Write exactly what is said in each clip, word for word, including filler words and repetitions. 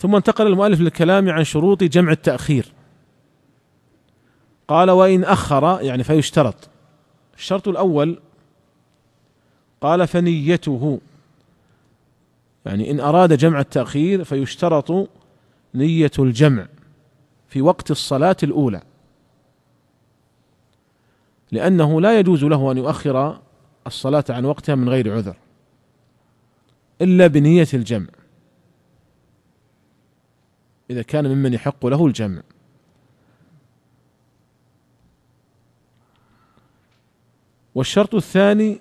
ثم انتقل المؤلف للكلام عن شروط جمع التأخير. قال: وإن أخر، يعني فيشترط. الشرط الأول قال: فنيته، يعني إن أراد جمع التأخير فيشترط نية الجمع في وقت الصلاة الأولى، لأنه لا يجوز له أن يؤخر الصلاة عن وقتها من غير عذر إلا بنية الجمع، إذا كان ممن يحق له الجمع. والشرط الثاني،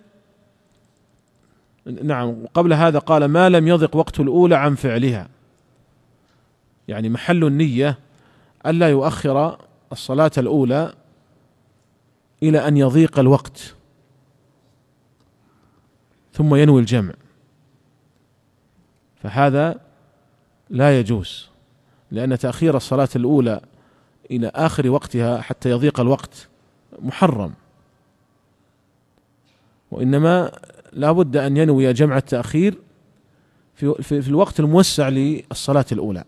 نعم، قبل هذا قال: ما لم يضق وقت الأولى عن فعلها، يعني محل النية ألا يؤخر الصلاة الأولى إلى أن يضيق الوقت ثم ينوي الجمع، فهذا لا يجوز، لأن تأخير الصلاة الأولى إلى آخر وقتها حتى يضيق الوقت محرم، وإنما لا بد أن ينوي جمع التأخير في, في, في الوقت الموسع للصلاة الأولى.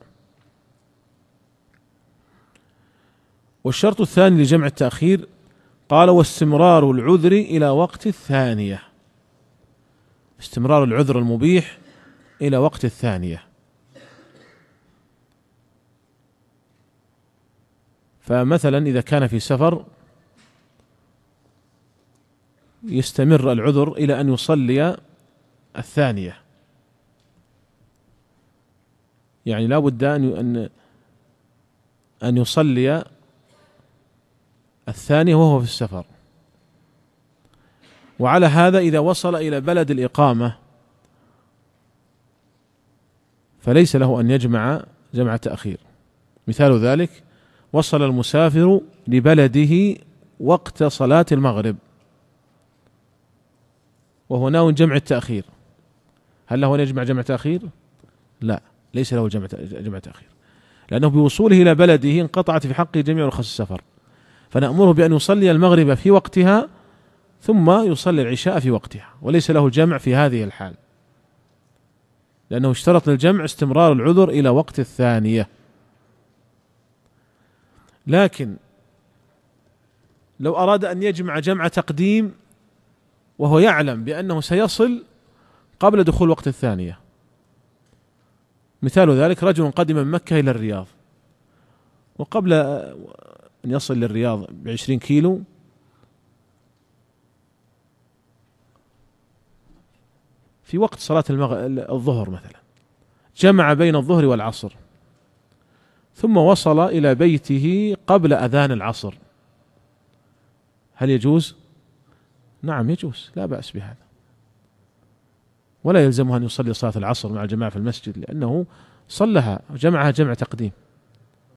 والشرط الثاني لجمع التأخير قال: واستمرار العذر إلى وقت الثانية، استمرار العذر المبيح إلى وقت الثانية. فمثلا إذا كان في سفر يستمر العذر إلى أن يصلي الثانية، يعني لا بد أن أن يصلي الثانية وهو في السفر. وعلى هذا إذا وصل إلى بلد الإقامة فليس له أن يجمع جمع تأخير. مثال ذلك: وصل المسافر لبلده وقت صلاة المغرب وهو ناوي جمع التأخير، هل له أن يجمع جمع تأخير؟ لا، ليس له جمع جمع تأخير، لأنه بوصوله إلى بلده انقطعت في حقه جميع رخص السفر، فنأمره بأن يصلي المغرب في وقتها ثم يصلي العشاء في وقتها، وليس له الجمع في هذه الحال، لأنه اشترط للجمع استمرار العذر إلى وقت الثانية. لكن لو أراد أن يجمع جمع تقديم وهو يعلم بأنه سيصل قبل دخول وقت الثانية، مثال ذلك: رجل قدم من مكة إلى الرياض، وقبل أن يصل للرياض بعشرين كيلو في وقت صلاة الظهر مثلا، جمع بين الظهر والعصر ثم وصل إلى بيته قبل أذان العصر، هل يجوز؟ نعم يجوز، لا بأس بهذا، ولا يلزمه أن يصلي صلاة العصر مع الجماعة في المسجد، لأنه صلها جمعها جمع تقديم.